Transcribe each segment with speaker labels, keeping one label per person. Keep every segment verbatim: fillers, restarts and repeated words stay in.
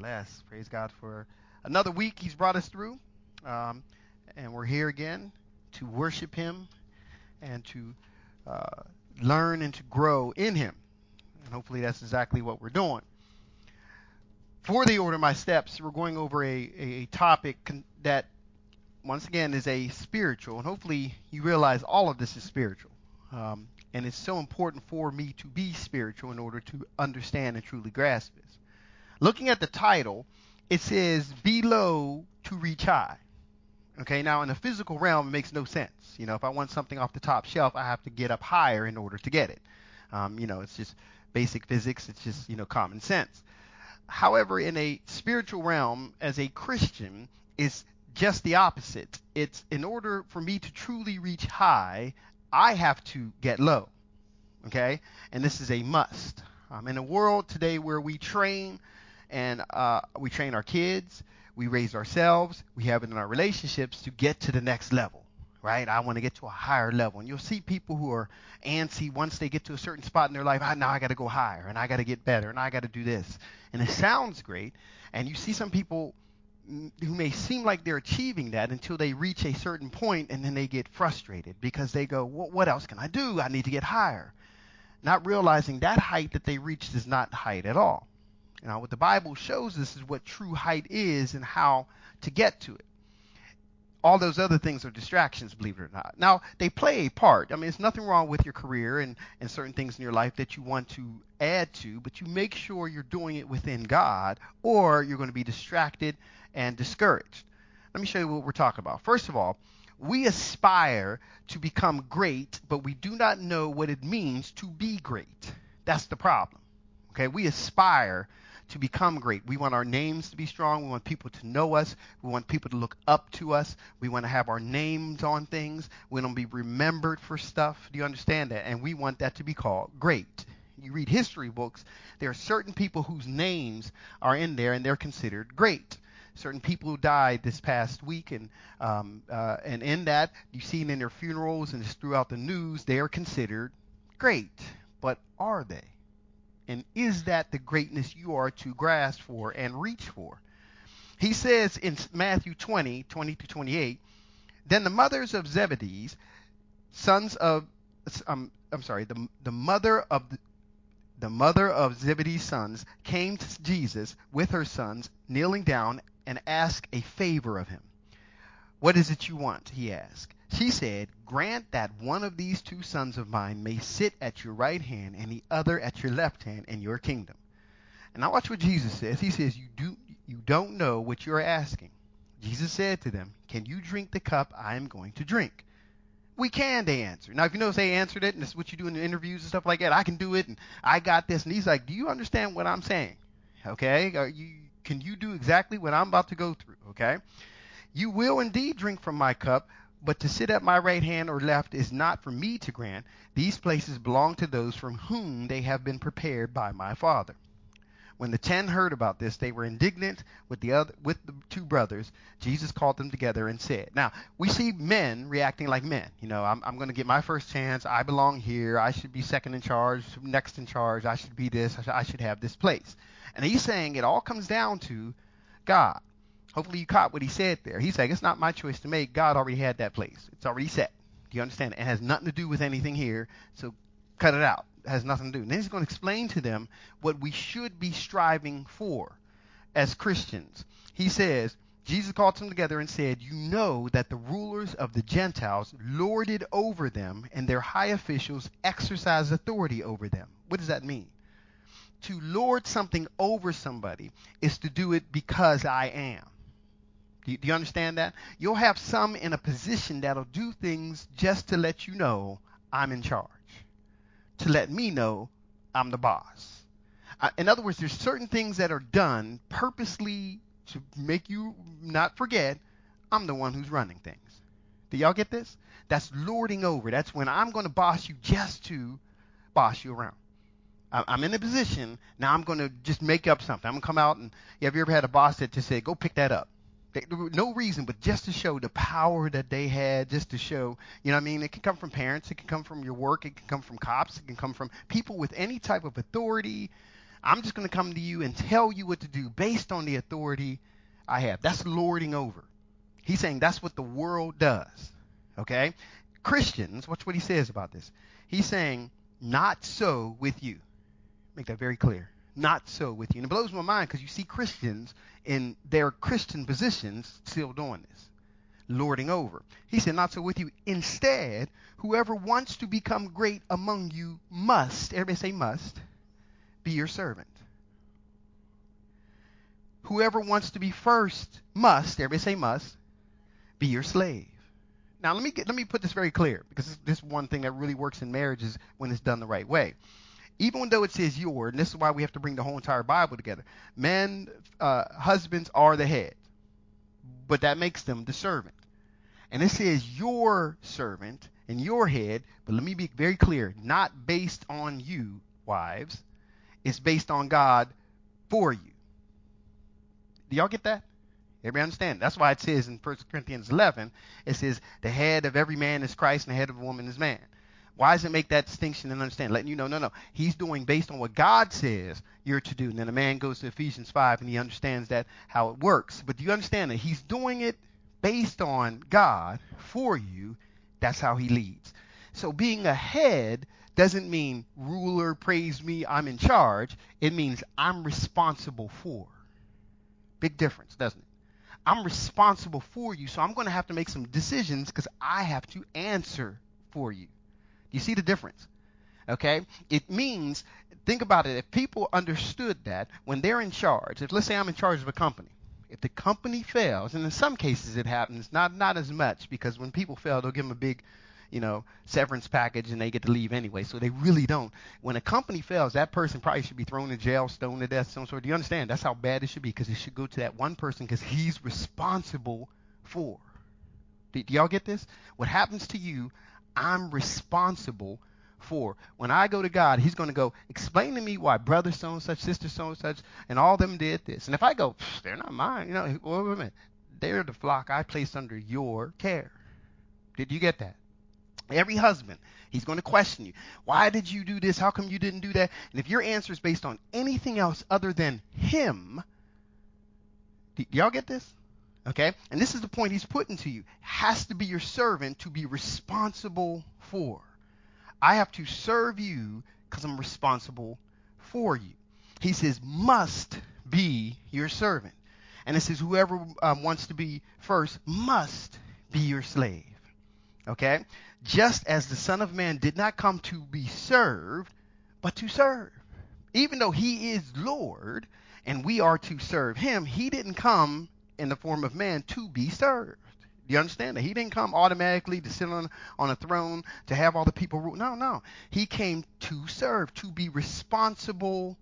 Speaker 1: Bless. Praise God for another week He's brought us through. Um, and we're here again to worship Him and to uh, learn and to grow in Him. And hopefully that's exactly what we're doing. For the order of my steps, we're going over a, a, a topic con- that, once again, is a spiritual. And hopefully you realize all of this is spiritual. Um, and it's so important for me to be spiritual in order to understand and truly grasp this. Looking at the title, it says, be low to reach high. Okay, now in the physical realm, it makes no sense. You know, if I want something off the top shelf, I have to get up higher in order to get it. Um, you know, it's just basic physics. It's just, you know, common sense. However, in a spiritual realm, as a Christian, it's just the opposite. It's in order for me to truly reach high, I have to get low. Okay, and this is a must. Um, in a world today where we train and uh, we train our kids, we raise ourselves, we have it in our relationships to get to the next level, right? I want to get to a higher level. And you'll see people who are antsy once they get to a certain spot in their life. Ah, now I got to go higher, and I got to get better, and I got to do this. And it sounds great. And you see some people who may seem like they're achieving that until they reach a certain point, and then they get frustrated because they go, well, what else can I do? I need to get higher. Not realizing that height that they reached is not height at all. Now, what the Bible shows us is what true height is and how to get to it. All those other things are distractions, believe it or not. Now, they play a part. I mean, there's nothing wrong with your career and, and certain things in your life that you want to add to, but you make sure you're doing it within God, or you're going to be distracted and discouraged. Let me show you what we're talking about. First of all, we aspire to become great, but we do not know what it means to be great. That's the problem. Okay, we aspire to become great. We want our names to be strong. We want people to know us. We want people to look up to us. We want to have our names on things. We want to be remembered for stuff. Do you understand that? And we want that to be called great. You read history books, there are certain people whose names are in there and they're considered great. Certain people who died this past week, and um, uh, and in that, you've seen in their funerals and just throughout the news, they are considered great. But are they? And is that the greatness you are to grasp for and reach for? He says in Matthew twenty, twenty to twenty-eight, then the mothers of Zebedee's sons of, um, I'm sorry, the the mother of the, the mother of Zebedee's sons came to Jesus with her sons, kneeling down and asked a favor of him. What is it you want? He asked. She said, grant that one of these two sons of mine may sit at your right hand and the other at your left hand in your kingdom. And now watch what Jesus says. He says, you do you don't know what you're asking. Jesus said to them, can you drink the cup I am going to drink? We can, they answered. Now, if you notice they answered it, and this is what you do in the interviews and stuff like that, I can do it, and I got this. And he's like, do you understand what I'm saying? Okay? Are you, can you do exactly what I'm about to go through? Okay? You will indeed drink from my cup, but to sit at my right hand or left is not for me to grant. These places belong to those from whom they have been prepared by my Father. When the ten heard about this, they were indignant with the other, with the two brothers. Jesus called them together and said, now, we see men reacting like men. You know, I'm, I'm going to get my first chance. I belong here. I should be second in charge, next in charge. I should be this. I should, I should have this place. And he's saying it all comes down to God. Hopefully you caught what he said there. He's saying, it's not my choice to make. God already had that place. It's already set. Do you understand? It has nothing to do with anything here, so cut it out. It has nothing to do. And then he's going to explain to them what we should be striving for as Christians. He says, Jesus called them together and said, you know that the rulers of the Gentiles lord it over them, and their high officials exercise authority over them. What does that mean? To lord something over somebody is to do it because I am. Do you, do you understand that? You'll have some in a position that'll do things just to let you know I'm in charge, to let me know I'm the boss. Uh, in other words, there's certain things that are done purposely to make you not forget I'm the one who's running things. Do y'all get this? That's lording over. That's when I'm going to boss you just to boss you around. I, I'm in a position, now I'm going to just make up something. I'm going to come out and, have you ever had a boss that just said, go pick that up? They, no reason, but just to show the power that they had, just to show, you know what I mean? It can come from parents. It can come from your work. It can come from cops. It can come from people with any type of authority. I'm just going to come to you and tell you what to do based on the authority I have. That's lording over. He's saying that's what the world does. Okay? Christians, watch what he says about this. He's saying, not so with you. Make that very clear. Not so with you. And it blows my mind because you see Christians in their Christian positions still doing this. Lording over. He said, not so with you. Instead, whoever wants to become great among you must, everybody say must, be your servant. Whoever wants to be first must, everybody say must, be your slave. Now, let me get, let me put this very clear, because this, this is one thing that really works in marriages when it's done the right way. Even though it says your, and this is why we have to bring the whole entire Bible together. Men, uh, husbands are the head, but that makes them the servant. And it says your servant and your head, but let me be very clear, not based on you, wives. It's based on God for you. Do y'all get that? Everybody understand? That's why it says in First Corinthians eleven, it says the head of every man is Christ and the head of a woman is man. Why does it make that distinction and understand? Letting you know, no, no. He's doing based on what God says you're to do. And then a man goes to Ephesians five and he understands that how it works. But do you understand that he's doing it based on God for you? That's how he leads. So being a head doesn't mean ruler, praise me, I'm in charge. It means I'm responsible for. Big difference, doesn't it? I'm responsible for you, so I'm going to have to make some decisions because I have to answer for you. You see the difference? Okay? It means, think about it, if people understood that when they're in charge, if let's say I'm in charge of a company, if the company fails, and in some cases it happens, not not as much, because when people fail, they'll give them a big, you know, severance package and they get to leave anyway, so they really don't. When a company fails, that person probably should be thrown in jail, stoned to death, some sort. Do you understand? That's how bad it should be, because it should go to that one person because he's responsible for. Do, do y'all get this? What happens to you, I'm responsible for. When I go to God, he's going to go, explain to me why brother so and such, sister so and such, and all of them did this. And if I go, they're not mine, you know, well, wait a minute. They're the flock I placed under your care. Did you get that? Every husband, he's going to question you. Why did you do this? How come you didn't do that? And if your answer is based on anything else other than him, do y'all get this? Okay? And this is the point he's putting to you. Has to be your servant to be responsible for. I have to serve you because I'm responsible for you. He says, must be your servant. And it says, whoever um, wants to be first must be your slave. Okay? Just as the Son of Man did not come to be served, but to serve. Even though he is Lord and we are to serve him, he didn't come in the form of man to be served. Do you understand that? He didn't come automatically to sit on, on a throne to have all the people rule. No, no. He came to serve, to be responsible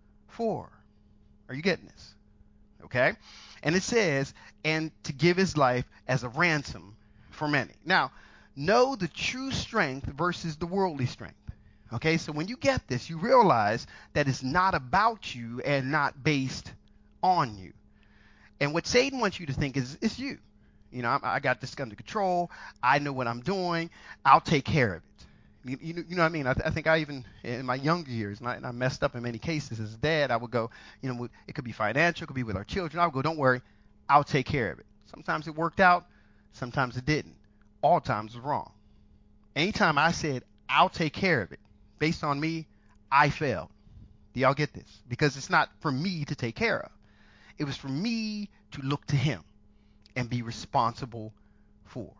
Speaker 1: for. Are you getting this? Okay? And it says, and to give his life as a ransom for many. Now, know the true strength versus the worldly strength. Okay, so when you get this, you realize that it's not about you and not based on you. And what Satan wants you to think is, it's you. You know, I, I got this under control. I know what I'm doing. I'll take care of it. You, you, you know what I mean? I, th- I think I even, in my younger years, and I, and I messed up in many cases as a dad, I would go, you know, it could be financial, it could be with our children. I would go, don't worry, I'll take care of it. Sometimes it worked out. Sometimes it didn't. All times was wrong. Anytime I said, I'll take care of it, based on me, I failed. Do y'all get this? Because it's not for me to take care of. It was for me to look to him and be responsible for.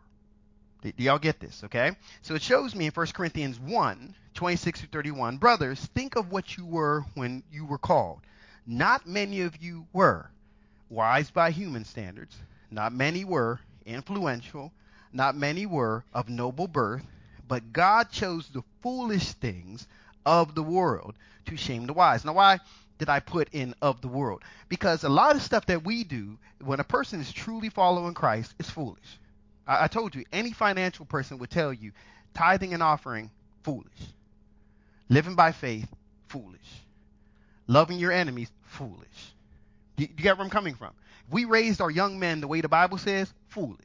Speaker 1: Do y'all get this? Okay? So it shows me in First Corinthians one, twenty-six through thirty-one, brothers, think of what you were when you were called. Not many of you were wise by human standards. Not many were influential. Not many were of noble birth. But God chose the foolish things of the world to shame the wise. Now, why did I put in of the world? Because a lot of stuff that we do, when a person is truly following Christ, is foolish. I, I told you, any financial person would tell you, tithing and offering, foolish. Living by faith, foolish. Loving your enemies, foolish. Do, do you get where I'm coming from? If we raised our young men the way the Bible says, foolish.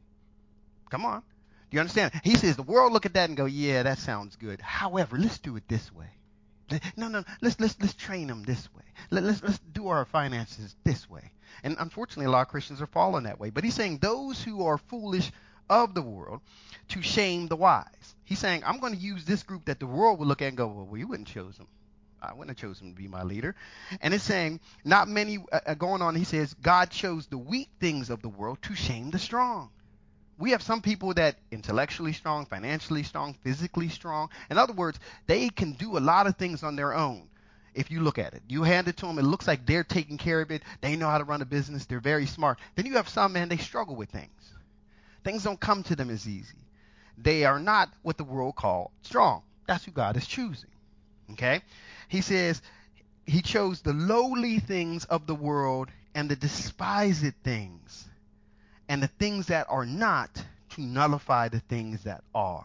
Speaker 1: Come on. Do you understand? He says the world look at that and go, yeah, that sounds good. However, let's do it this way. No, no, let's let's let's train them this way. Let, let's let's do our finances this way. And unfortunately, a lot of Christians are falling that way. But he's saying those who are foolish of the world to shame the wise. He's saying I'm going to use this group that the world would look at and go, well, we wouldn't choose him. I wouldn't have chosen him to be my leader. And it's saying not many uh, going on. He says God chose the weak things of the world to shame the strong. We have some people that intellectually strong, financially strong, physically strong. In other words, they can do a lot of things on their own. If you look at it, you hand it to them, it looks like they're taking care of it. They know how to run a business. They're very smart. Then you have some, man, they struggle with things. Things don't come to them as easy. They are not what the world calls strong. That's who God is choosing. Okay? He says he chose the lowly things of the world and the despised things and the things that are not to nullify the things that are.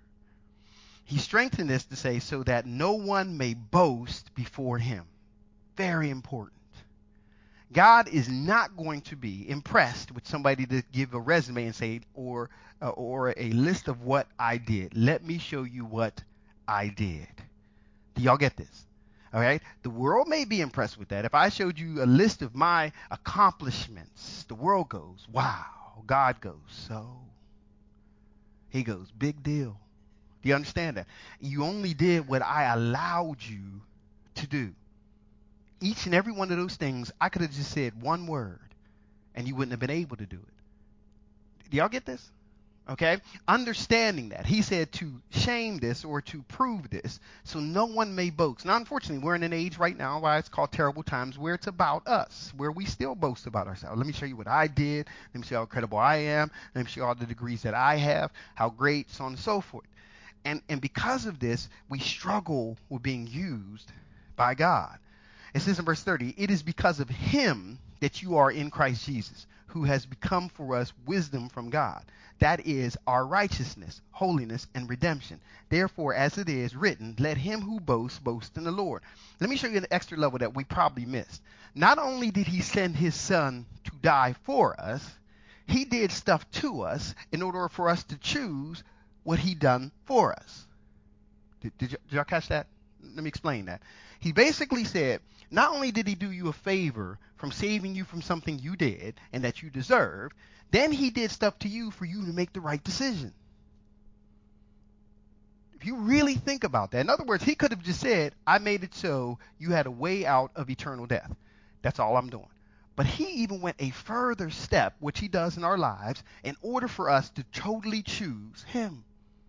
Speaker 1: He strengthened this to say so that no one may boast before him. Very important. God is not going to be impressed with somebody to give a resume and say, or uh, or a list of what I did. Let me show you what I did. Do y'all get this? All right. The world may be impressed with that. If I showed you a list of my accomplishments, the world goes, wow. God goes, so. He goes, big deal. Do you understand that? You only did what I allowed you to do. Each and every one of those things, I could have just said one word and you wouldn't have been able to do it. Do y'all get this? Okay? Understanding that. He said to shame this or to prove this so no one may boast. Now, unfortunately, we're in an age right now why it's called terrible times where it's about us, where we still boast about ourselves. Let me show you what I did. Let me show you how credible I am. Let me show you all the degrees that I have, how great, so on and so forth. And, and because of this, we struggle with being used by God. It says in verse thirty, it is because of him that you are in Christ Jesus, who has become for us wisdom from God. That is our righteousness, holiness, and redemption. Therefore, as it is written, let him who boasts, boast in the Lord. Let me show you an extra level that we probably missed. Not only did he send his son to die for us, he did stuff to us in order for us to choose what he done for us. Did, did, y- did y'all catch that? Let me explain that. He basically said, not only did he do you a favor from saving you from something you did and that you deserved, then he did stuff to you for you to make the right decision. If you really think about that, in other words, he could have just said, I made it so you had a way out of eternal death. That's all I'm doing. But he even went a further step, which he does in our lives, in order for us to totally choose him.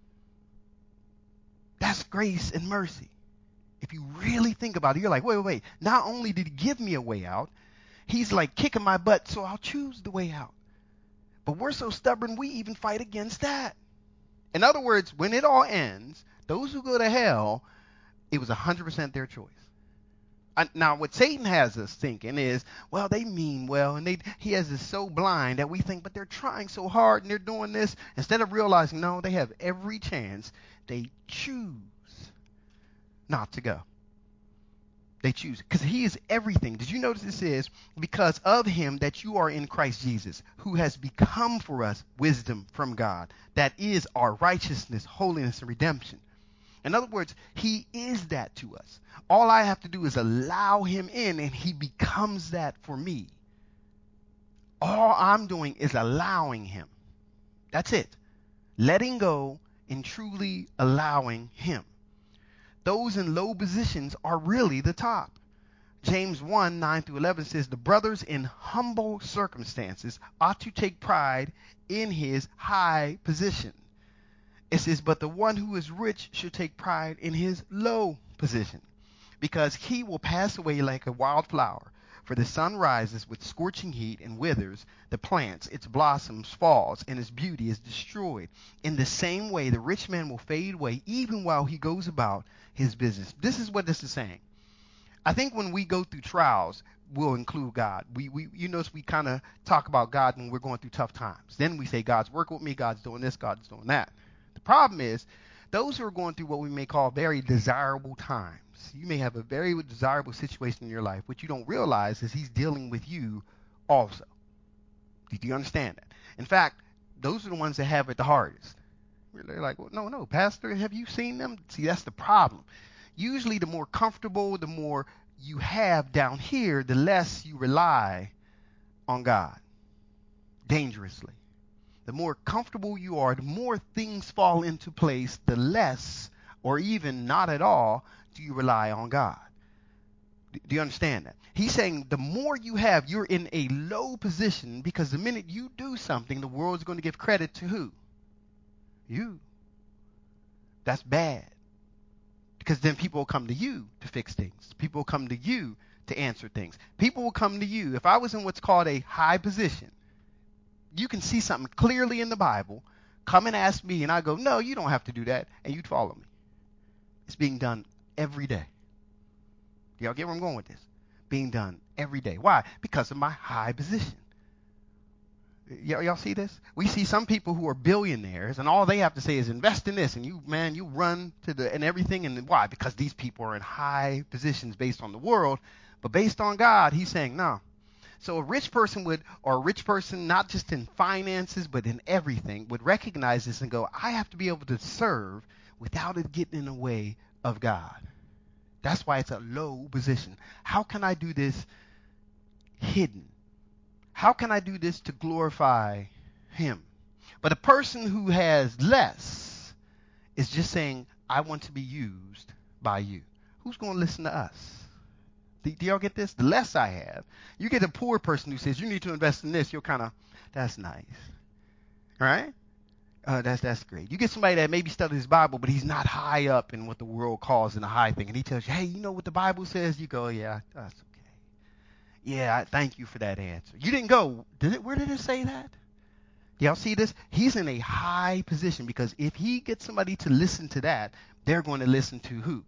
Speaker 1: That's grace and mercy. If you really think about it, you're like, wait, wait, wait. Not only did he give me a way out, he's like kicking my butt, so I'll choose the way out. But we're so stubborn, we even fight against that. In other words, when it all ends, those who go to hell, it was one hundred percent their choice. Uh, now, what Satan has us thinking is, well, they mean well, and they he has us so blind that we think, but they're trying so hard and they're doing this. Instead of realizing, no, they have every chance. They choose not to go. They choose because he is everything. Did you notice it says, because of him that you are in Christ Jesus, who has become for us wisdom from God. That is our righteousness, holiness, and redemption. In other words, he is that to us. All I have to do is allow him in and he becomes that for me. All I'm doing is allowing him. That's it. Letting go and truly allowing him. Those in low positions are really the top. James one, nine through eleven says, the brothers in humble circumstances ought to take pride in his high position. It says, but the one who is rich should take pride in his low position, because he will pass away like a wild flower. For the sun rises with scorching heat and withers the plants, its blossoms falls, and its beauty is destroyed. In the same way, the rich man will fade away even while he goes about his business. This is what this is saying. I think when we go through trials, we'll include God. We, we you notice we kind of talk about God when we're going through tough times. Then we say, God's working with me, God's doing this, God's doing that. The problem is, those who are going through what we may call very desirable times, you may have a very desirable situation in your life. What you don't realize is he's dealing with you also. Do you understand that? In fact, those are the ones that have it the hardest. They're like, well, no, no, Pastor, have you seen them? See, that's the problem. usually the more comfortable, the more you have down here, the less you rely on God. Dangerously. The more comfortable you are, the more things fall into place, the less or even not at all do you rely on God. Do you understand that? He's saying the more you have, you're in a low position, because the minute you do something, the world's going to give credit to who? You. That's bad. Because then people will come to you to fix things. People will come to you to answer things. People will come to you. If I was in what's called a high position, you can see something clearly in the Bible, come and ask me, and I go, no, you don't have to do that, and you'd follow me. It's being done every day. Do y'all get where I'm going with this? Being done every day. Why? Because of my high position. Y- y'all see this? We see some people who are billionaires, and all they have to say is invest in this, and you, man, you run to the and everything. And why? Because these people are in high positions based on the world, but based on God, He's saying no. So a rich person would, or a rich person, not just in finances, but in everything, would recognize this and go, I have to be able to serve without it getting in the way of God. That's why it's a low position. How can I do this hidden? How can I do this to glorify Him? But a person who has less is just saying, I want to be used by you. Who's going to listen to us? Do, do y'all get this? The less I have. You get a poor person who says, you need to invest in this. You're kind of, that's nice. Right? Uh, that's that's great. You get somebody that maybe studies his Bible, but he's not high up in what the world calls in a high thing. And he tells you, hey, you know what the Bible says? You go, yeah, that's okay. Yeah, I thank you for that answer. You didn't go, did it? Where did it say that? Do y'all see this? He's in a high position, because if he gets somebody to listen to that, they're going to listen to who?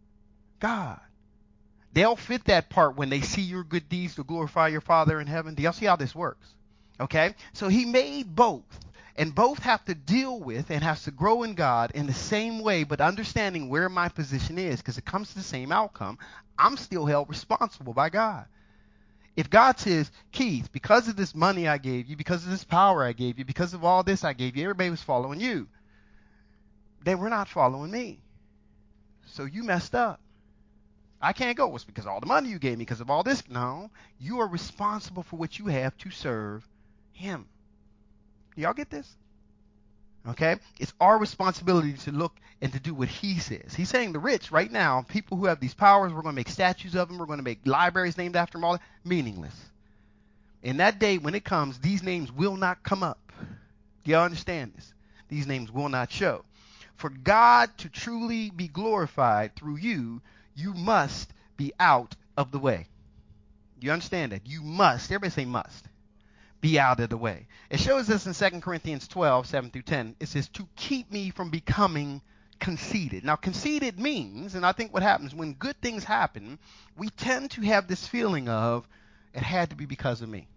Speaker 1: God. They'll fit that part when they see your good deeds to glorify your Father in heaven. Do y'all see how this works? Okay? So he made both. And both have to deal with and has to grow in God in the same way, but understanding where my position is, because it comes to the same outcome. I'm still held responsible by God. If God says, Keith, because of this money I gave you, because of this power I gave you, because of all this I gave you, everybody was following you. They were not following me. So you messed up. I can't go. It's because of all the money you gave me, because of all this. No, you are responsible for what you have to serve Him. Do y'all get this? Okay? It's our responsibility to look and to do what He says. He's saying the rich right now, people who have these powers, we're going to make statues of them. We're going to make libraries named after them, all that. Meaningless. In that day, when it comes, these names will not come up. Do y'all understand this? These names will not show. For God to truly be glorified through you, you must be out of the way. Do you understand that? You must. Everybody say must. Be out of the way. It shows us in Second Corinthians twelve, seven through ten. It says, to keep me from becoming conceited. Now, conceited means, and I think what happens when good things happen, we tend to have this feeling of, it had to be because of me.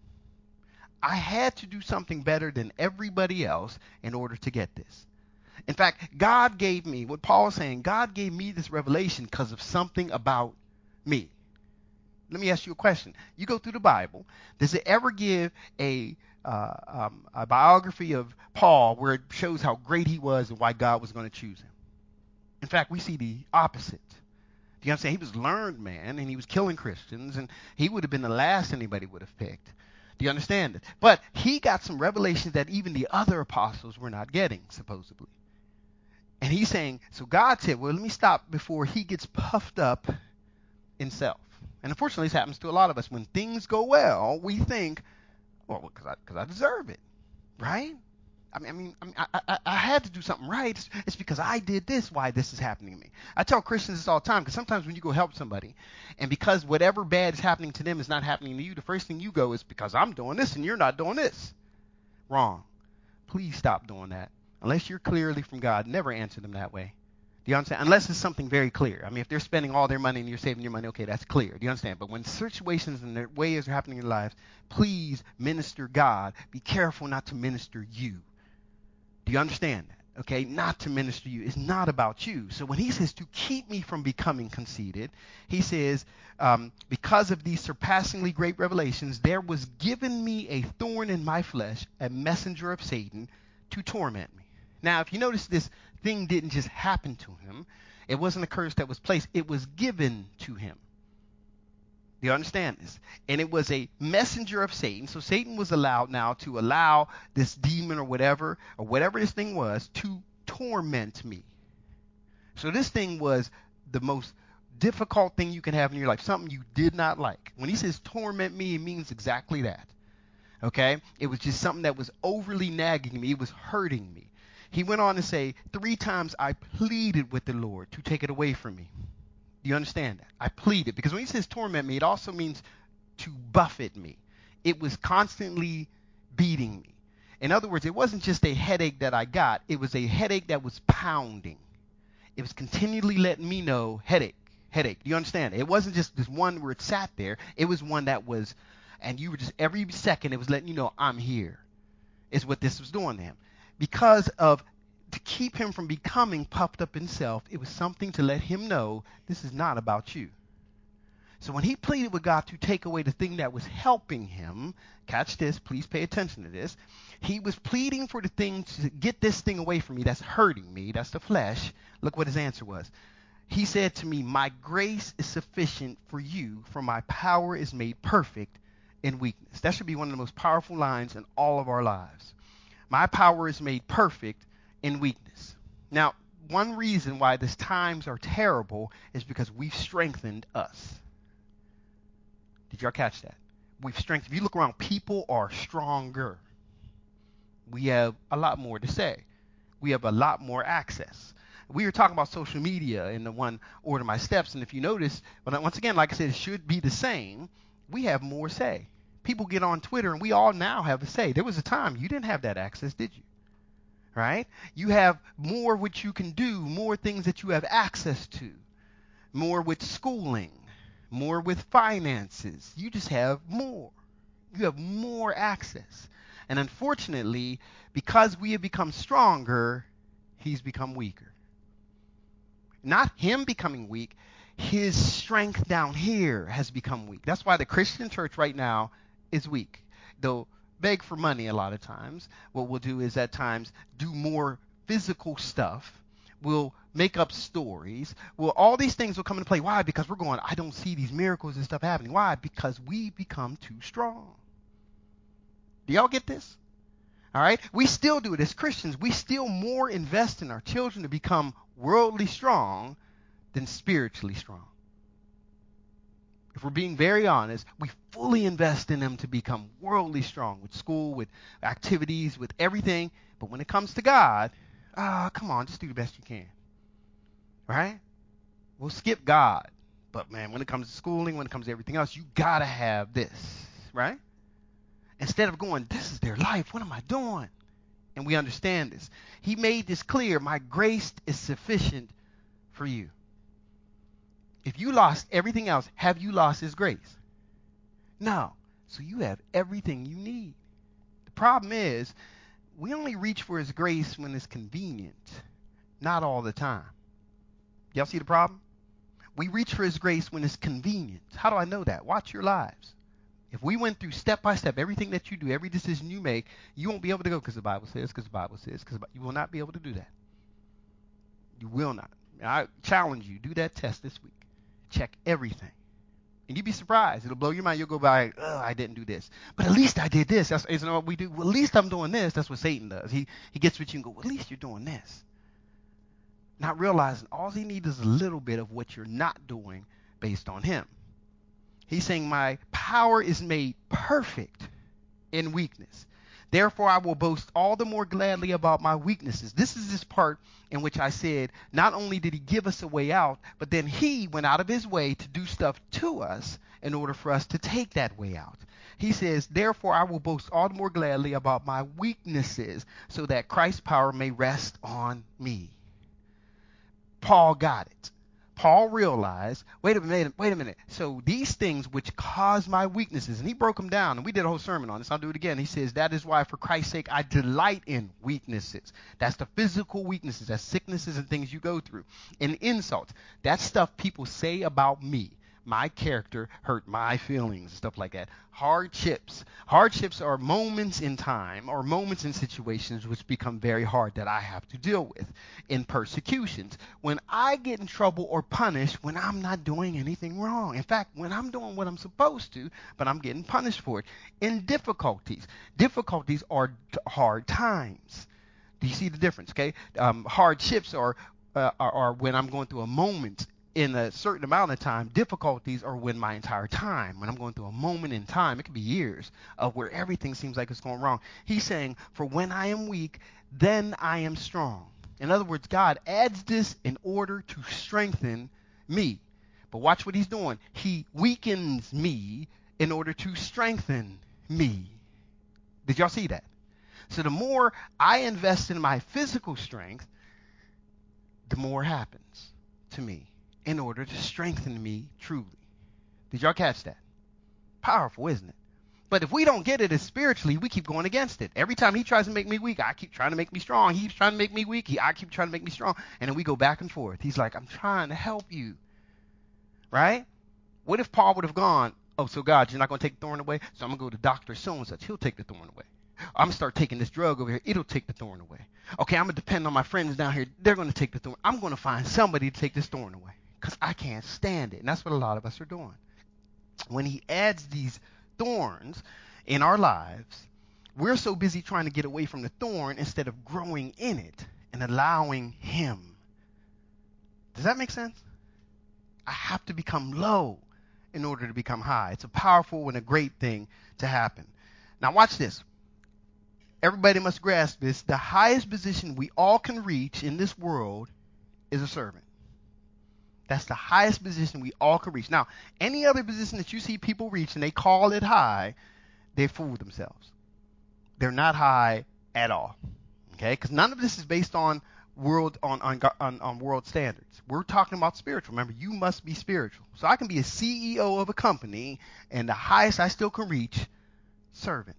Speaker 1: I had to do something better than everybody else in order to get this. In fact, God gave me, what Paul is saying, God gave me this revelation because of something about me. Let me ask you a question. You go through the Bible. Does it ever give a, uh, um, a biography of Paul where it shows how great he was and why God was going to choose him? In fact, we see the opposite. Do you understand? He was a learned man, and he was killing Christians, and he would have been the last anybody would have picked. Do you understand it? But he got some revelations that even the other apostles were not getting, supposedly. And he's saying, so God said, well, let me stop before he gets puffed up in self. And unfortunately, this happens to a lot of us. When things go well, we think, well, because I, because I deserve it, right? I mean, I mean, I, mean I, I, I had to do something right. It's, it's because I did this, why this is happening to me. I tell Christians this all the time, because sometimes when you go help somebody, and because whatever bad is happening to them is not happening to you, the first thing you go is because I'm doing this and you're not doing this. Wrong. Please stop doing that. Unless you're clearly from God, never answer them that way. Do you understand? Unless it's something very clear. I mean, if they're spending all their money and you're saving your money, okay, that's clear. Do you understand? But when situations and their ways are happening in your lives, please minister God. Be careful not to minister you. Do you understand that? Okay, not to minister you. It's not about you. So when he says to keep me from becoming conceited, he says, um, because of these surpassingly great revelations, there was given me a thorn in my flesh, a messenger of Satan, to torment me. Now, if you notice, this thing didn't just happen to him. It wasn't a curse that was placed. It was given to him. Do you understand this? And it was a messenger of Satan. So Satan was allowed now to allow this demon or whatever, or whatever this thing was, to torment me. So this thing was the most difficult thing you can have in your life, something you did not like. When he says torment me, it means exactly that. Okay? It was just something that was overly nagging me. It was hurting me. He went on to say, three times I pleaded with the Lord to take it away from me. Do you understand that? I pleaded. Because when he says torment me, it also means to buffet me. It was constantly beating me. In other words, it wasn't just a headache that I got. It was a headache that was pounding. It was continually letting me know, headache, headache. Do you understand? It wasn't just this one where it sat there. It was one that was, and you were just, every second it was letting you know, I'm here, is what this was doing to him. Because of, to keep him from becoming puffed up himself, it was something to let him know, this is not about you. So when he pleaded with God to take away the thing that was helping him, catch this, please pay attention to this. He was pleading for the thing to get this thing away from me that's hurting me, that's the flesh. Look what his answer was. He said to me, my grace is sufficient for you, for my power is made perfect in weakness. That should be one of the most powerful lines in all of our lives. My power is made perfect in weakness. Now, one reason why these times are terrible is because we've strengthened us. Did y'all catch that? We've strengthened. If you look around, people are stronger. We have a lot more to say. We have a lot more access. We were talking about social media in the one Order My Steps, and if you notice, once again, like I said, it should be the same. We have more say. People get on Twitter, and we all now have a say. There was a time you didn't have that access, did you? Right? You have more what you can do, more things that you have access to, more with schooling, more with finances. You just have more. You have more access. And unfortunately, because we have become stronger, he's become weaker. Not him becoming weak, his strength down here has become weak. That's why the Christian church right now is weak. They'll beg for money a lot of times. What we'll do is at times do more physical stuff. We'll make up stories. Well, all these things will come into play. Why? Because we're going, I don't see these miracles and stuff happening. Why? Because we become too strong. Do y'all get this? All right? We still do it as Christians. We still more invest in our children to become worldly strong than spiritually strong. If we're being very honest, we fully invest in them to become worldly strong with school, with activities, with everything. But when it comes to God, ah, oh, come on, just do the best you can. Right? We'll skip God. But man, when it comes to schooling, when it comes to everything else, you gotta have this, right? Instead of going, this is their life, what am I doing? And we understand this. He made this clear, my grace is sufficient for you. If you lost everything else, have you lost his grace? No. So you have everything you need. The problem is, we only reach for his grace when it's convenient, not all the time. Y'all see the problem? We reach for his grace when it's convenient. How do I know that? Watch your lives. If we went through step by step, everything that you do, every decision you make, you won't be able to go because the Bible says, because the Bible says, because you will not be able to do that. You will not. I challenge you, do that test this week. Check everything. And you'd be surprised. It'll blow your mind. You'll go by, oh, I didn't do this. But at least I did this. That's isn't what we do. Well, at least I'm doing this. That's what Satan does. He he gets with you and go, well, at least you're doing this. Not realizing all he needs is a little bit of what you're not doing based on him. He's saying, my power is made perfect in weakness. Therefore, I will boast all the more gladly about my weaknesses. This is this part in which I said, not only did he give us a way out, but then he went out of his way to do stuff to us in order for us to take that way out. He says, therefore, I will boast all the more gladly about my weaknesses, so that Christ's power may rest on me. Paul got it. Paul realized, wait a minute, wait a minute. So these things which cause my weaknesses, and he broke them down, and we did a whole sermon on this. I'll do it again. He says, that is why for Christ's sake I delight in weaknesses. That's the physical weaknesses. That's sicknesses and things you go through. And insults. That's stuff people say about me. my character, hurt my feelings, stuff like that. Hardships. Hardships are moments in time or moments in situations which become very hard that I have to deal with. In persecutions, when I get in trouble or punished when I'm not doing anything wrong. In fact, when I'm doing what I'm supposed to, but I'm getting punished for it. In difficulties. Difficulties are t- hard times. Do you see the difference? Okay, um, hardships are, uh, are are when I'm going through a moment in a certain amount of time. Difficulties are when my entire time, when I'm going through a moment in time, it could be years of where everything seems like it's going wrong. He's saying, for when I am weak, then I am strong. In other words, God adds this in order to strengthen me. But watch what he's doing. He weakens me in order to strengthen me. Did y'all see that? So the more I invest in my physical strength, the more happens to me in order to strengthen me truly. Did y'all catch that? Powerful, isn't it? But if we don't get it as spiritually, we keep going against it. Every time he tries to make me weak, I keep trying to make me strong. He's trying to make me weak. He, I keep trying to make me strong. And then we go back and forth. He's like, I'm trying to help you. Right? What if Paul would have gone, oh, so God, you're not going to take the thorn away? So I'm going to go to Doctor So-and-such. He'll take the thorn away. I'm going to start taking this drug over here. It'll take the thorn away. Okay, I'm going to depend on my friends down here. They're going to take the thorn. I'm going to find somebody to take this thorn away because I can't stand it. And that's what a lot of us are doing. When he adds these thorns in our lives, we're so busy trying to get away from the thorn instead of growing in it and allowing him. Does that make sense? I have to become low in order to become high. It's a powerful and a great thing to happen. Now watch this. Everybody must grasp this. The highest position we all can reach in this world is a servant. That's the highest position we all can reach. Now, any other position that you see people reach and they call it high, they fool themselves. They're not high at all. Okay? Because none of this is based on world on, on on on world standards. We're talking about spiritual. Remember, you must be spiritual. So I can be a C E O of a company, and the highest I still can reach, servant.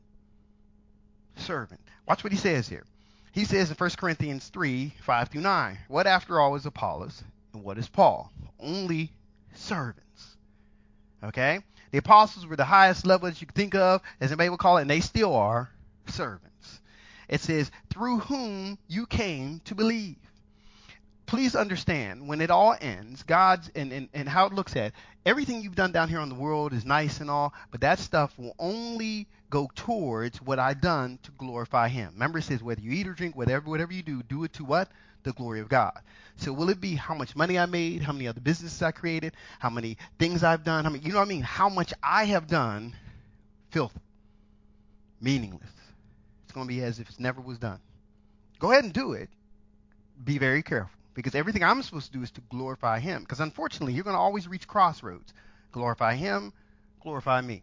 Speaker 1: Servant. Watch what he says here. He says in First Corinthians three, five through nine, what after all is Apollos, and what is Paul? Only servants. Okay? The apostles were the highest level that you could think of, as anybody would call it, and they still are servants. It says, through whom you came to believe. Please understand, when it all ends, God's, and, and, and how it looks at, everything you've done down here on the world is nice and all, but that stuff will only go towards what I've done to glorify him. Remember, it says, whether you eat or drink, whatever, whatever you do, do it to what? The glory of God. So will it be how much money I made, how many other businesses I created, how many things I've done, how many, you know what I mean? How much I have done, filth, meaningless. It's going to be as if it never was done. Go ahead and do it. Be very careful. Because everything I'm supposed to do is to glorify him. Because unfortunately, you're going to always reach crossroads. Glorify him, glorify me.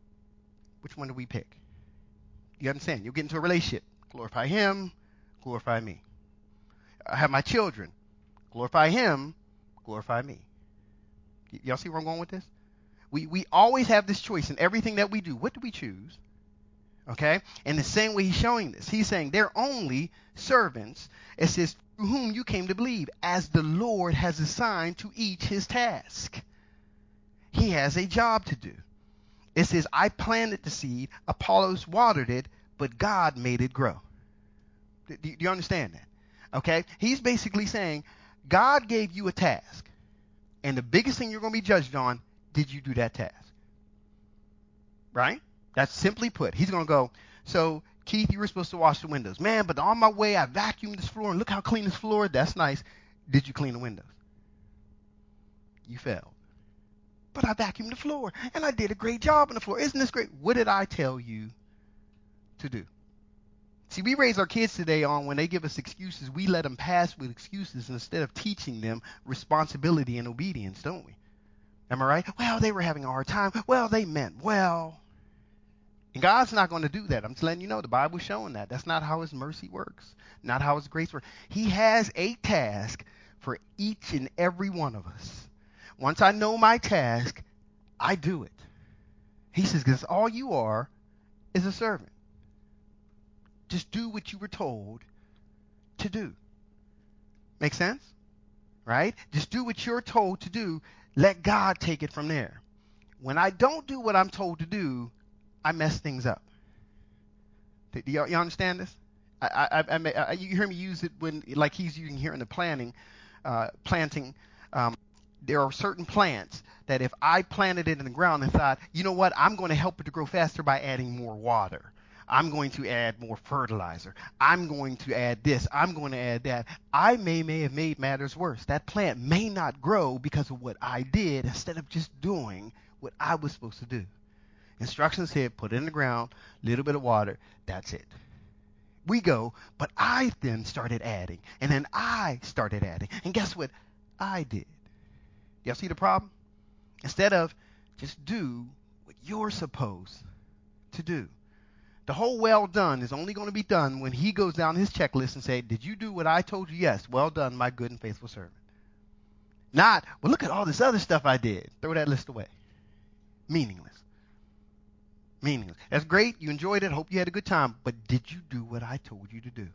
Speaker 1: Which one do we pick? You understand? You'll get into a relationship. Glorify him, glorify me. I have my children. Glorify him, glorify me. Y- y'all see where I'm going with this? We we always have this choice in everything that we do. What do we choose? Okay? In the same way he's showing this. He's saying they're only servants. It says, through whom you came to believe, as the Lord has assigned to each his task. He has a job to do. It says, I planted the seed, Apollos watered it, but God made it grow. Do, do you understand that? Okay? He's basically saying, God gave you a task. And the biggest thing you're going to be judged on, did you do that task? Right? That's simply put. He's going to go, so Keith, you were supposed to wash the windows. Man, but on my way, I vacuumed this floor, and look how clean this floor. That's nice. Did you clean the windows? You failed. But I vacuumed the floor, and I did a great job on the floor. Isn't this great? What did I tell you to do? See, we raise our kids today on when they give us excuses, we let them pass with excuses instead of teaching them responsibility and obedience, don't we? Am I right? Well, they were having a hard time. Well, they meant well. And God's not going to do that. I'm just letting you know. The Bible's showing that. That's not how his mercy works. Not how his grace works. He has a task for each and every one of us. Once I know my task, I do it. He says, because all you are is a servant. Just do what you were told to do. Make sense? Right? Just do what you're told to do. Let God take it from there. When I don't do what I'm told to do, I mess things up. Do y'all, you understand this? I, I, I, I, you hear me use it when, like he's using here in the planting, uh, planting. Um, there are certain plants that if I planted it in the ground and thought, you know what, I'm going to help it to grow faster by adding more water. I'm going to add more fertilizer. I'm going to add this. I'm going to add that. I may may have made matters worse. That plant may not grow because of what I did instead of just doing what I was supposed to do. Instructions here, put it in the ground, little bit of water, that's it. We go, but I then started adding, and then I started adding. And guess what I did? Y'all see the problem? Instead of just do what you're supposed to do. The whole well done is only going to be done when he goes down his checklist and say, did you do what I told you? Yes. Well done, my good and faithful servant. Not, well, look at all this other stuff I did. Throw that list away. Meaningless. Meaningless. That's great. You enjoyed it. Hope you had a good time. But did you do what I told you to do?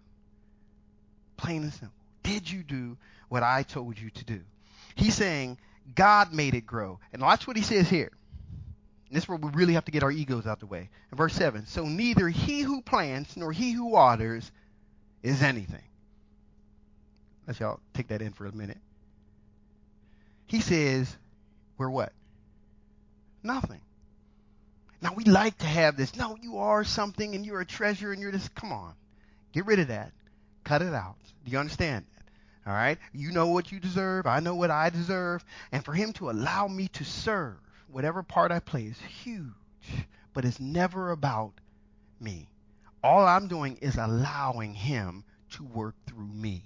Speaker 1: Plain and simple. Did you do what I told you to do? He's saying God made it grow. And watch what he says here. And this is where we really have to get our egos out the way. In verse seven, so neither he who plants nor he who waters is anything. Let y'all take that in for a minute. He says, we're what? Nothing. Now we like to have this, no, you are something and you're a treasure and you're this. Come on. Get rid of that. Cut it out. Do you understand that? All right? You know what you deserve. I know what I deserve. And for him to allow me to serve, whatever part I play is huge, but it's never about me. All I'm doing is allowing him to work through me.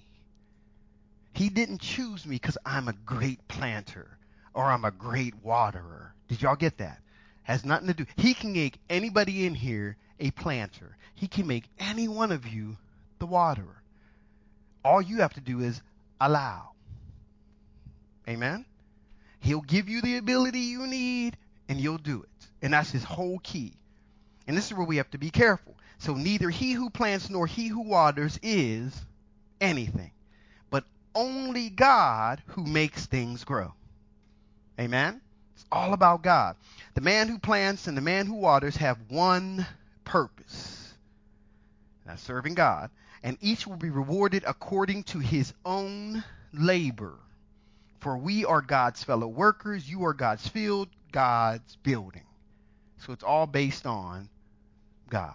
Speaker 1: He didn't choose me because I'm a great planter or I'm a great waterer. Did y'all get that? Has nothing to do. He can make anybody in here a planter. He can make any one of you the waterer. All you have to do is allow. Amen? He'll give you the ability you need, and you'll do it. And that's his whole key. And this is where we have to be careful. So neither he who plants nor he who waters is anything, but only God who makes things grow. Amen? It's all about God. The man who plants and the man who waters have one purpose. That's serving God. And each will be rewarded according to his own labor. For we are God's fellow workers. You are God's field, God's building. So it's all based on God.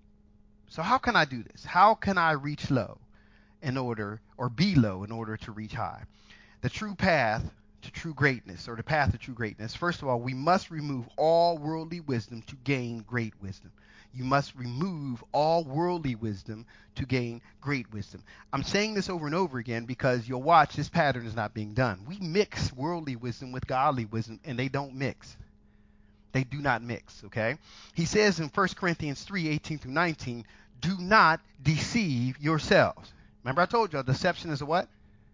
Speaker 1: So how can I do this? How can I reach low in order, or be low in order to reach high? The true path to true greatness, or the path to true greatness. First of all, we must remove all worldly wisdom to gain great wisdom. You must remove all worldly wisdom to gain great wisdom. I'm saying this over and over again because you'll watch this pattern is not being done. We mix worldly wisdom with godly wisdom, and they don't mix. They do not mix, okay? He says in First Corinthians three, eighteen through nineteen, do not deceive yourselves. Remember I told you, deception is a what?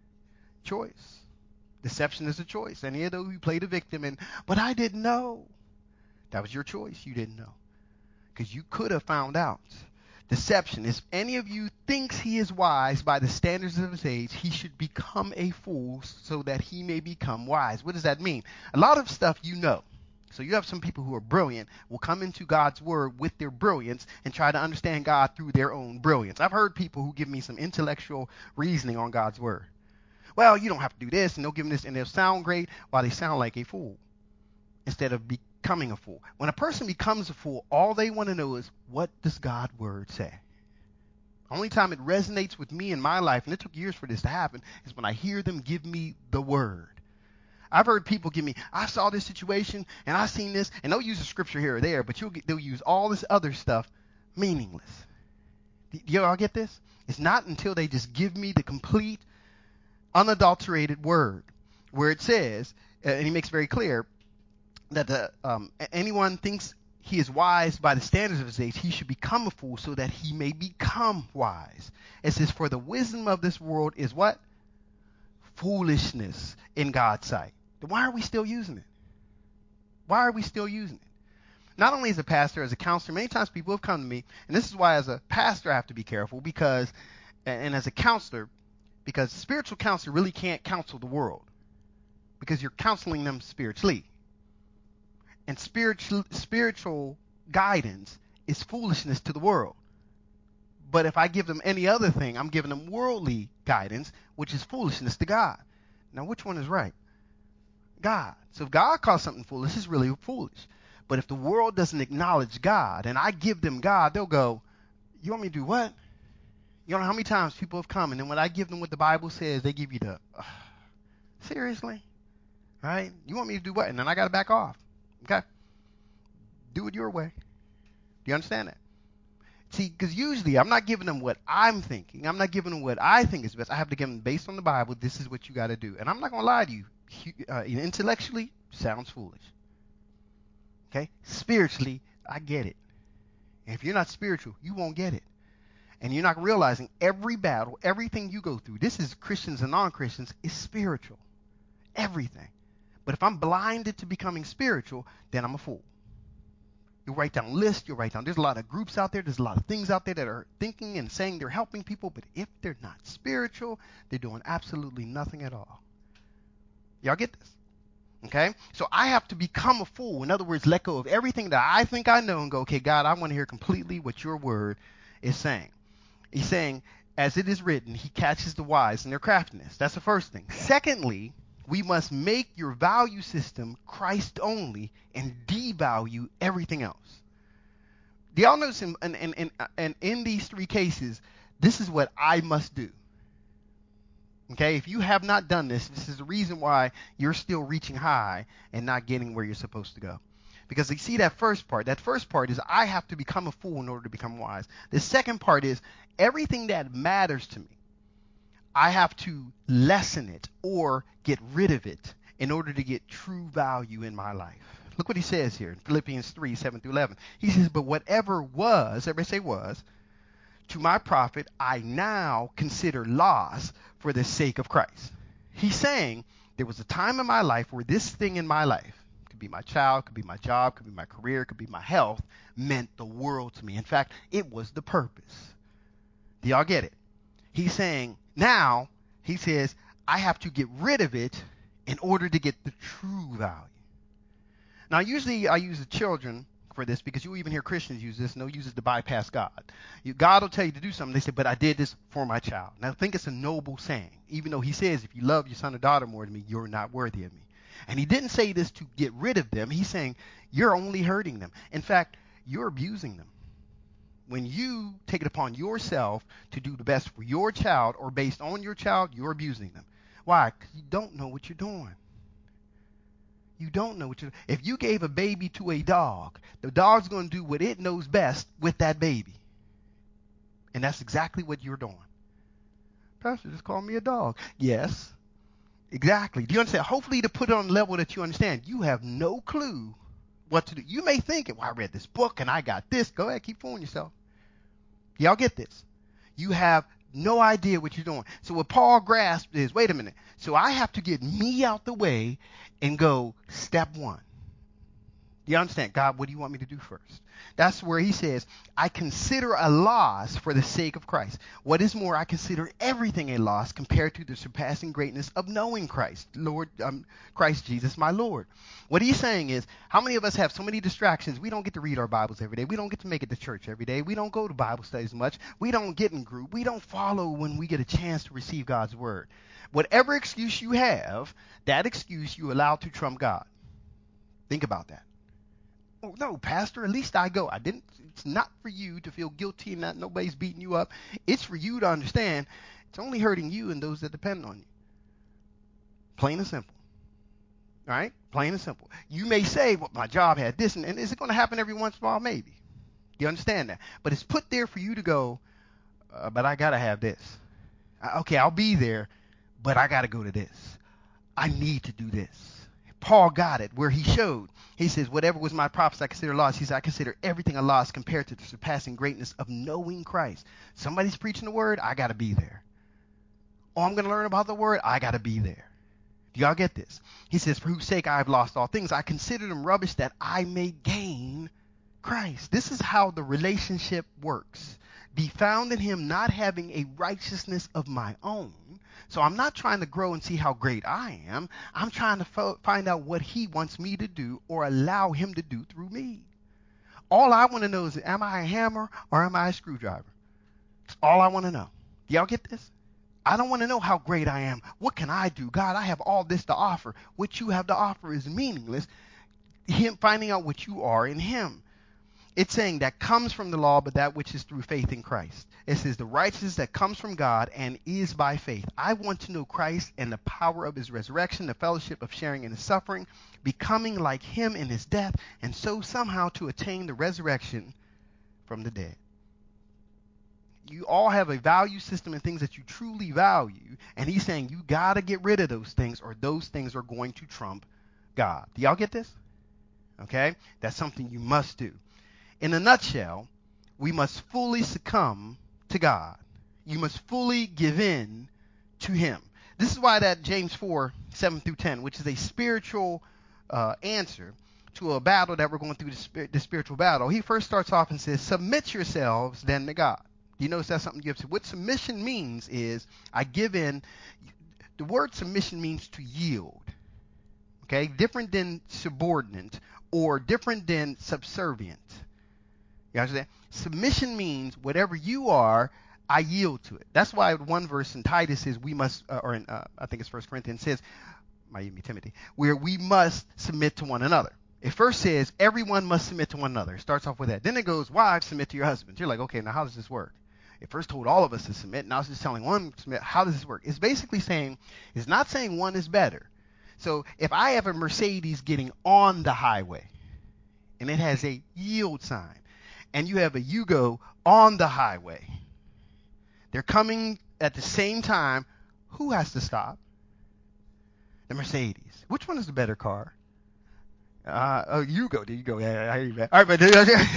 Speaker 1: Choice. Deception is a choice. Any of those who play the victim and, but I didn't know. That was your choice. You didn't know. Because you could have found out. Deception. If any of you thinks he is wise by the standards of his age, he should become a fool so that he may become wise. What does that mean? A lot of stuff you know. So you have some people who are brilliant, will come into God's word with their brilliance and try to understand God through their own brilliance. I've heard people who give me some intellectual reasoning on God's word. Well, you don't have to do this, and they'll give them this, and they'll sound great while they sound like a fool instead of becoming a fool. When a person becomes a fool, all they want to know is, what does God's word say? Only time it resonates with me in my life, and it took years for this to happen, is when I hear them give me the word. I've heard people give me, I saw this situation, and I seen this, and they'll use a scripture here or there, but you'll get, they'll use all this other stuff, meaningless. Do y'all get this? It's not until they just give me the complete, unadulterated word, where it says, uh, and he makes very clear, that the, um, anyone thinks he is wise by the standards of his age, he should become a fool so that he may become wise. It says, for the wisdom of this world is what? Foolishness in God's sight. Then why are we still using it? Why are we still using it? Not only as a pastor, as a counselor, many times people have come to me, and this is why as a pastor I have to be careful, because, and as a counselor, because spiritual counselor really can't counsel the world. because you're counseling them spiritually. And spiritual spiritual guidance is foolishness to the world. But if I give them any other thing, I'm giving them worldly guidance, which is foolishness to God. Now, which one is right? God. So if God calls something foolish, it's really foolish. But if the world doesn't acknowledge God and I give them God, they'll go, you want me to do what? You don't know how many times people have come, and then when I give them what the Bible says, they give you the, uh, seriously? Right? You want me to do what? And then I got to back off. Okay? Do it your way. Do you understand that? See, because usually I'm not giving them what I'm thinking. I'm not giving them what I think is best. I have to give them based on the Bible. This is what you got to do. And I'm not going to lie to you. Uh, intellectually, sounds foolish. Okay? Spiritually, I get it. And if you're not spiritual, you won't get it. And you're not realizing every battle, everything you go through, this is Christians and non-Christians, is spiritual. Everything. But if I'm blinded to becoming spiritual, then I'm a fool. You'll write down lists, you'll write down, there's a lot of groups out there, there's a lot of things out there that are thinking and saying they're helping people, but if they're not spiritual, they're doing absolutely nothing at all. Y'all get this? Okay? So I have to become a fool. In other words, let go of everything that I think I know and go, okay, God, I want to hear completely what your word is saying. He's saying, as it is written, he catches the wise in their craftiness. That's the first thing. Secondly, we must make your value system Christ only and devalue everything else. Do y'all notice in, in, in, in, in these three cases, this is what I must do. Okay, if you have not done this, this is the reason why you're still reaching high and not getting where you're supposed to go. Because you see that first part. That first part is I have to become a fool in order to become wise. The second part is everything that matters to me, I have to lessen it or get rid of it in order to get true value in my life. Look what he says here in Philippians three, seven through eleven. He says, but whatever was, everybody say was, to my profit, I now consider loss for the sake of Christ. He's saying there was a time in my life where this thing in my life, could be my child, could be my job, could be my career, could be my health, meant the world to me. In fact, it was the purpose. Do y'all get it? He's saying now, he says, I have to get rid of it in order to get the true value. Now, usually I use the children for this because you even hear Christians use this and they'll use it to bypass God. You, God will tell you to do something. They say, but I did this for my child. Now, I think it's a noble saying, even though he says, if you love your son or daughter more than me, you're not worthy of me. And he didn't say this to get rid of them. He's saying you're only hurting them. In fact, you're abusing them. When you take it upon yourself to do the best for your child or based on your child, you're abusing them. Why? Because you don't know what you're doing. You don't know what you're doing. If you gave a baby to a dog, the dog's going to do what it knows best with that baby. And that's exactly what you're doing. Pastor, just call me a dog. Yes, exactly. Do you understand? Hopefully to put it on a level that you understand. You have no clue what to do. You may think, well, I read this book and I got this. Go ahead, keep fooling yourself. Y'all get this? You have no idea what you're doing. So what Paul grasped is, wait a minute. So I have to get me out the way and go step one. Do you understand? God, what do you want me to do first? That's where he says, I consider a loss for the sake of Christ. What is more, I consider everything a loss compared to the surpassing greatness of knowing Christ, Lord, um, Christ Jesus, my Lord. What he's saying is, how many of us have so many distractions? We don't get to read our Bibles every day. We don't get to make it to church every day. We don't go to Bible studies much. We don't get in group. We don't follow when we get a chance to receive God's word. Whatever excuse you have, that excuse you allow to trump God. Think about that. Oh, no, Pastor, at least I go. I didn't. It's not for you to feel guilty and that nobody's beating you up. It's for you to understand it's only hurting you and those that depend on you. Plain and simple. All right? Plain and simple. You may say, well, my job had this, and, and is it going to happen every once in a while? Maybe. You understand that? But it's put there for you to go, uh, but I got to have this. Uh, okay, I'll be there, but I got to go to this. I need to do this. Paul got it where he showed. He says, whatever was my profits, I consider loss. He says, I consider everything a loss compared to the surpassing greatness of knowing Christ. Somebody's preaching the word, I got to be there. Oh, I'm going to learn about the word, I got to be there. Do y'all get this? He says, for whose sake I have lost all things, I consider them rubbish that I may gain Christ. This is how the relationship works. be found in him, not having a righteousness of my own. So I'm not trying to grow and see how great I am. I'm trying to fo- find out what he wants me to do or allow him to do through me. All I want to know is, am I a hammer or am I a screwdriver? That's all I want to know. Do y'all get this? I don't want to know how great I am. What can I do? God, I have all this to offer. What you have to offer is meaningless. Him finding out what you are in him. It's saying that comes from the law, but that which is through faith in Christ. It says the righteousness that comes from God and is by faith. I want to know Christ and the power of his resurrection, the fellowship of sharing in his suffering, becoming like him in his death, and so somehow to attain the resurrection from the dead. You all have a value system and things that you truly value, and he's saying you got to get rid of those things or those things are going to trump God. Do y'all get this? Okay? That's something you must do. In a nutshell, we must fully succumb to God. You must fully give in to him. This is why that James four, seven through ten, which is a spiritual uh, answer to a battle that we're going through, the, spir- the spiritual battle. He first starts off and says, submit yourselves then to God. Do you notice that's something you have to? What submission means is I give in. The word submission means to yield. Okay? Different than subordinate or different than subservient. You understand? Submission means whatever you are, I yield to it. That's why one verse in Titus says we must, uh, or in, uh, I think it's First Corinthians says, might even be Timothy, where we must submit to one another. It first says everyone must submit to one another. It starts off with that. Then it goes, wives, submit to your husbands. You're like, okay, now how does this work? It first told all of us to submit. Now it's just telling one to submit. How does this work? It's basically saying, it's not saying one is better. So if I have a Mercedes getting on the highway, and it has a yield sign, and you have a Yugo on the highway, they're coming at the same time, who has to stop? The Mercedes. Which one is the better car? Uh, oh, Yugo. There you go. Yeah, I hear you, man. All right, but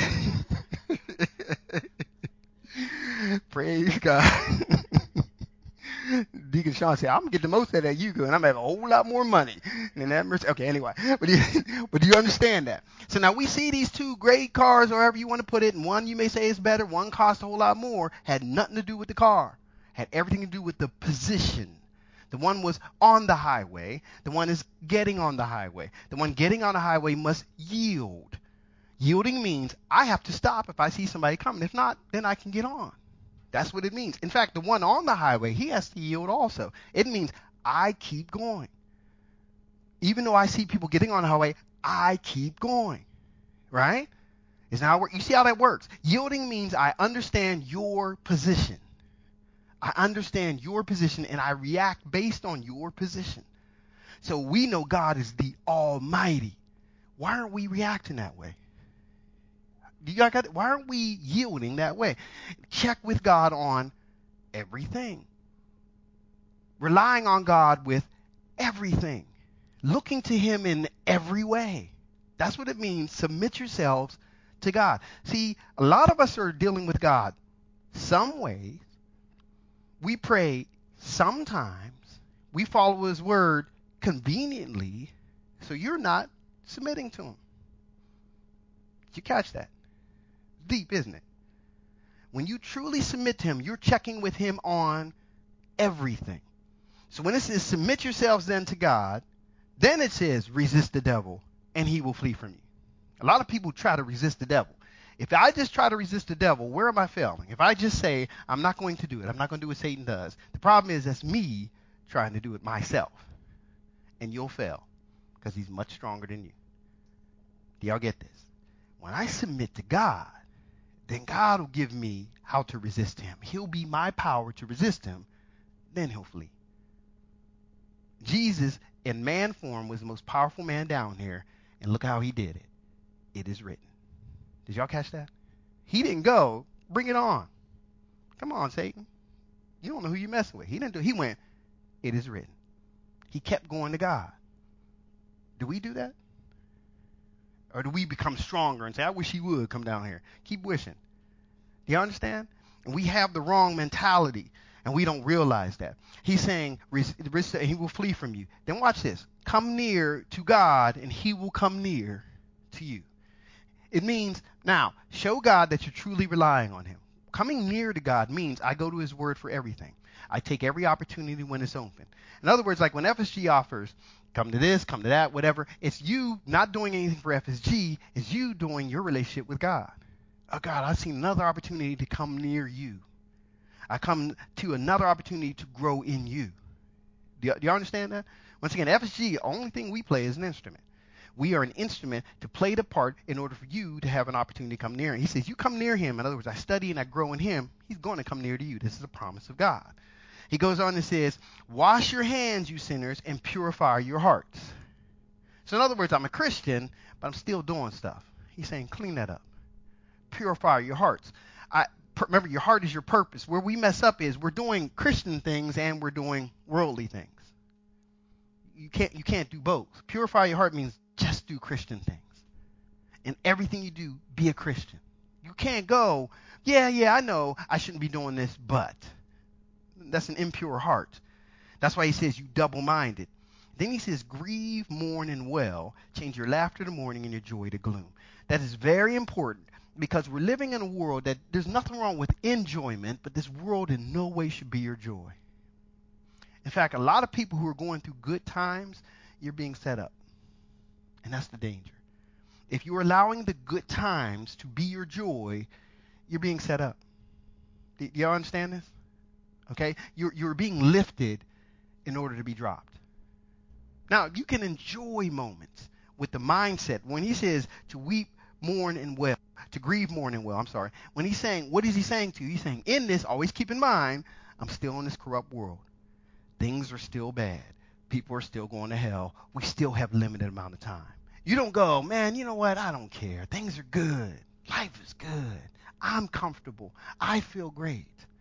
Speaker 1: praise God. Deacon Sean said, I'm going to get the most out of that Yugo, and I'm going to have a whole lot more money than that Mercedes. Okay, anyway. But do, you, but do you understand that? So now we see these two great cars, or however you want to put it, and one you may say is better, one costs a whole lot more, had nothing to do with the car. Had everything to do with the position. The one was on the highway. The one is getting on the highway. The one getting on the highway must yield. Yielding means I have to stop if I see somebody coming. If not, then I can get on. That's what it means. In fact, the one on the highway, he has to yield also. It means I keep going. Even though I see people getting on the highway, I keep going. Right? Is now you see how that works? Yielding means I understand your position. I understand your position and I react based on your position. So we know God is the Almighty. Why aren't we reacting that way? You got, got why aren't we yielding that way? Check with God on everything. Relying on God with everything. Looking to him in every way. That's what it means. Submit yourselves to God. See, a lot of us are dealing with God some ways. We pray sometimes. We follow his word conveniently. So you're not submitting to him. Did you catch that? Deep, isn't it? When you truly submit to him, you're checking with him on everything. So when it says submit yourselves then to God, then it says resist the devil and he will flee from you. A lot of people try to resist the devil. If I just try to resist the devil, where am I failing? If I just say I'm not going to do it, I'm not going to do what Satan does, the problem is that's me trying to do it myself. And you'll fail because he's much stronger than you. Do y'all get this? When I submit to God, then God will give me how to resist him. He'll be my power to resist him. Then he'll flee. Jesus, in man form, was the most powerful man down here. And look how he did it. It is written. Did y'all catch that? He didn't go, bring it on. Come on, Satan. You don't know who you're messing with. He didn't do it. He went, it is written. He kept going to God. Do we do that? Or do we become stronger and say, I wish he would come down here? Keep wishing. Do you understand? And we have the wrong mentality, and we don't realize that. He's saying, he will flee from you. Then watch this. Come near to God, and he will come near to you. It means, now, show God that you're truly relying on him. coming near to God means I go to his word for everything. I take every opportunity when it's open. In other words, like when F S G offers, come to this, come to that, whatever, it's you not doing anything for F S G, it's you doing your relationship with God. Oh, God, I've seen another opportunity to come near you. I come to another opportunity to grow in you. Do you, do you understand that? Once again, F S G, the only thing we play is an instrument. We are an instrument to play the part in order for you to have an opportunity to come near him. He says, you come near him. In other words, I study and I grow in him. He's going to come near to you. This is a promise of God. He goes on and says, wash your hands, you sinners, and purify your hearts. So in other words, I'm a Christian, but I'm still doing stuff. He's saying, clean that up. Purify your hearts. I remember, your heart is your purpose. Where we mess up is we're doing Christian things and we're doing worldly things. You can't, you can't do both. Purify your heart means just do Christian things. In everything you do, be a Christian. You can't go, yeah, yeah, I know I shouldn't be doing this, but. That's an impure heart. That's why he says you double-minded. Then he says, grieve, mourn, and wail. Change your laughter to mourning and your joy to gloom. That is very important because we're living in a world that there's nothing wrong with enjoyment, but this world in no way should be your joy. In fact, a lot of people who are going through good times, you're being set up. And that's the danger. If you're allowing the good times to be your joy, you're being set up. Do y'all understand this? Okay? You're, you're being lifted in order to be dropped. Now, you can enjoy moments with the mindset. When he says to weep, mourn, and wail, to grieve, mourn, and wail, I'm sorry. When he's saying, what is he saying to you? He's saying, in this, always keep in mind, I'm still in this corrupt world. Things are still bad. People are still going to hell. We still have limited amount of time. You don't go, man, you know what? I don't care. Things are good. Life is good. I'm comfortable. I feel great.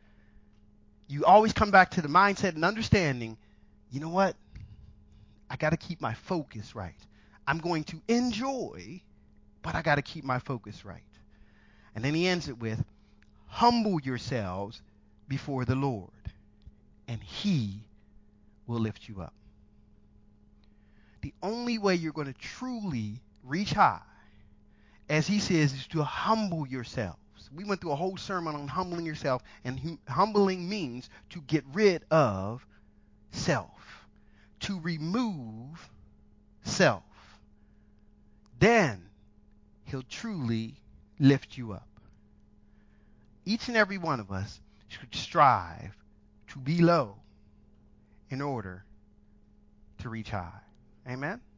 Speaker 1: You always come back to the mindset and understanding, you know what? I got to keep my focus right. I'm going to enjoy, but I got to keep my focus right. And then he ends it with, humble yourselves before the Lord, and he will lift you up. The only way you're going to truly reach high, as he says, is to humble yourselves. We went through a whole sermon on humbling yourself, and hum- humbling means to get rid of self, to remove self. Then he'll truly lift you up. Each and every one of us should strive to be low in order to reach high. Amen?